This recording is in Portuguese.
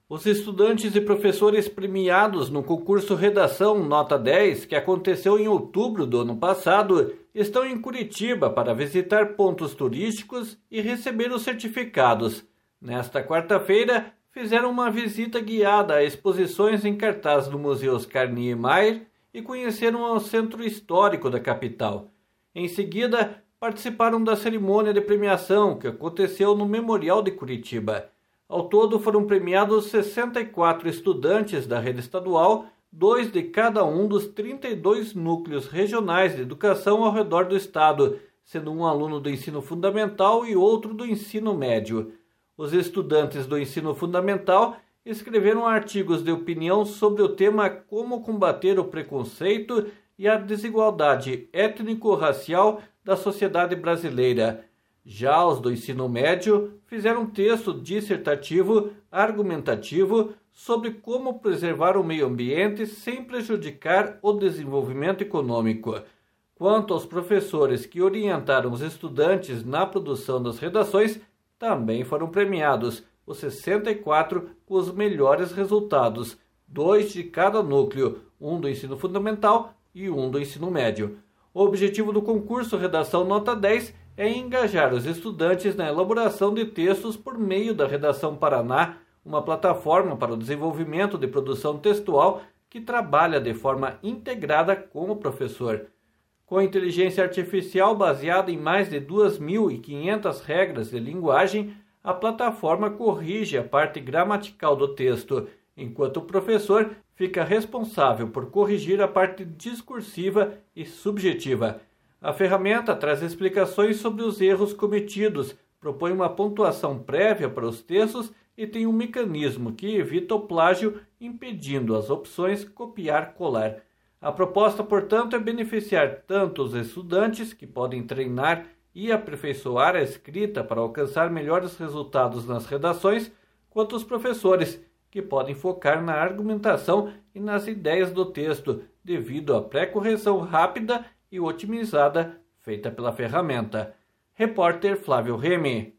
Os estudantes e professores premiados no concurso Redação Nota 10, que aconteceu em outubro do ano passado, estão em Curitiba para visitar pontos turísticos e receber os certificados. Nesta quarta-feira, fizeram uma visita guiada a exposições em cartaz do Museu Oscar Niemeyer e conheceram o centro histórico da capital. Em seguida, participaram da cerimônia de premiação que aconteceu no Memorial de Curitiba. Ao todo foram premiados 64 estudantes da rede estadual, 2 de cada um dos 32 núcleos regionais de educação ao redor do estado, sendo um aluno do ensino fundamental e outro do ensino médio. Os estudantes do ensino fundamental escreveram artigos de opinião sobre o tema Como combater o preconceito e a desigualdade étnico-racial da sociedade brasileira. Já os do ensino médio fizeram um texto dissertativo argumentativo sobre como preservar o meio ambiente sem prejudicar o desenvolvimento econômico. Quanto aos professores que orientaram os estudantes na produção das redações, também foram premiados os 64 com os melhores resultados, 2 de cada núcleo, um do ensino fundamental e um do ensino médio. O objetivo do concurso Redação Nota 10 é engajar os estudantes na elaboração de textos por meio da Redação Paraná, uma plataforma para o desenvolvimento de produção textual que trabalha de forma integrada com o professor. Com inteligência artificial baseada em mais de 2.500 regras de linguagem, a plataforma corrige a parte gramatical do texto, enquanto o professor fica responsável por corrigir a parte discursiva e subjetiva. A ferramenta traz explicações sobre os erros cometidos, propõe uma pontuação prévia para os textos e tem um mecanismo que evita o plágio, impedindo as opções copiar-colar. A proposta, portanto, é beneficiar tanto os estudantes, que podem treinar e aperfeiçoar a escrita para alcançar melhores resultados nas redações, quanto os professores, que podem focar na argumentação e nas ideias do texto, devido à pré-correção rápida e otimizada feita pela ferramenta. Repórter Flávio Remy.